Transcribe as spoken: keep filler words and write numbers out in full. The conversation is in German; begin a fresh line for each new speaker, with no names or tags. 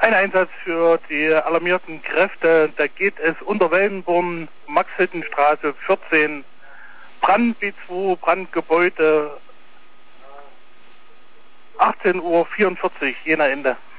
Ein Einsatz für die alarmierten Kräfte, da geht es unter Wellenborn, Maxhüttenstraße vierzehn, Brand B zwei, Brandgebäude, achtzehn Uhr vierundvierzig, Jena Ende.